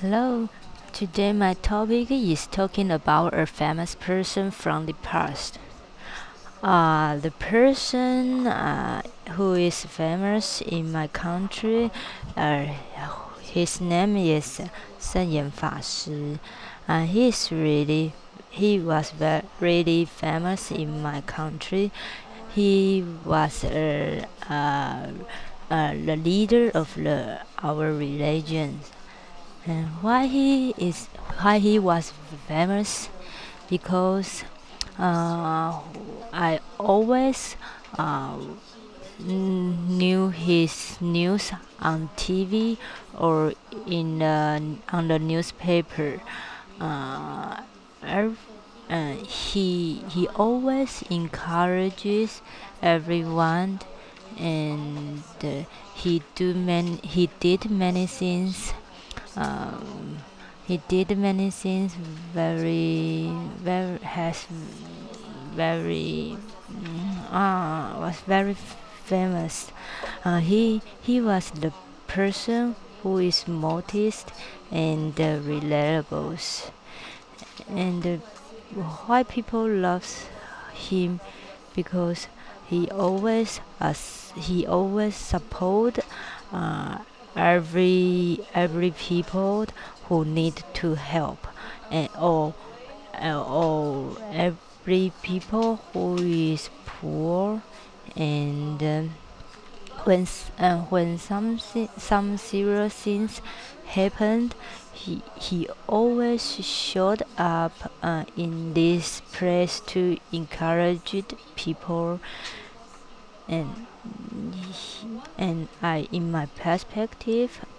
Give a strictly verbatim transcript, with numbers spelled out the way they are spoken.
Hello. Today my topic is talking about a famous person from the past. Uh, the person uh, who is famous in my country, uh, his name is Sen Yan Fa Shi. Uh, he is really he was very really famous in my country. He was uh, uh, uh, the leader of the, our religion. And why he is why he was famous? Because uh, I always uh, knew his news on T V or in the, on the newspaper. Uh, ev- uh, he he always encourages everyone, and uh, he do many he did many things. um, he did many things very, very has very mm, uh, was very famous. Uh, he he was the person who is modest and uh, reliable, and uh, why people loves him because he always as he always support uh, every every people who need to help, and or uh, or every people who is poor, and um, when s- uh, when some si- some serious things happened, he he always showed up uh, in this place to encourage people, and he- and I in my perspective